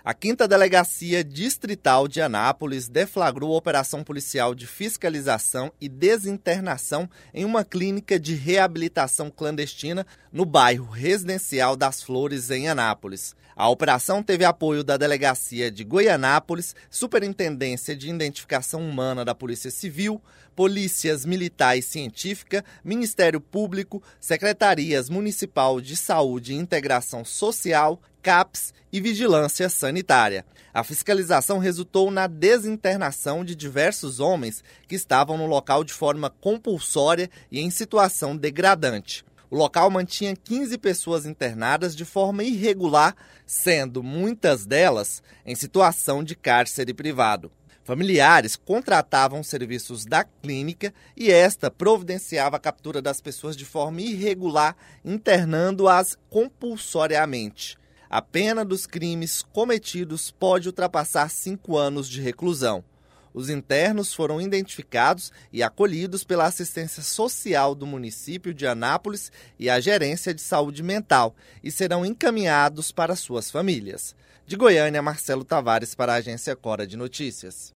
A 5ª Delegacia Distrital de Anápolis deflagrou operação policial de fiscalização e desinternação em uma clínica de reabilitação clandestina no bairro Residencial das Flores, em Anápolis. A operação teve apoio da Delegacia de Goianápolis, Superintendência de Identificação Humana da Polícia Civil, Polícias Militar e Científica, Ministério Público, Secretarias Municipal de Saúde e Integração Social, CAPS e Vigilância Sanitária. A fiscalização resultou na desinternação de diversos homens que estavam no local de forma compulsória e em situação degradante. O local mantinha 15 pessoas internadas de forma irregular, sendo muitas delas em situação de cárcere privado. Familiares contratavam serviços da clínica e esta providenciava a captura das pessoas de forma irregular, internando-as compulsoriamente. A pena dos crimes cometidos pode ultrapassar 5 anos de reclusão. Os internos foram identificados e acolhidos pela assistência social do município de Anápolis e a Gerência de Saúde Mental e serão encaminhados para suas famílias. De Goiânia, Marcelo Tavares para a Agência Cora de Notícias.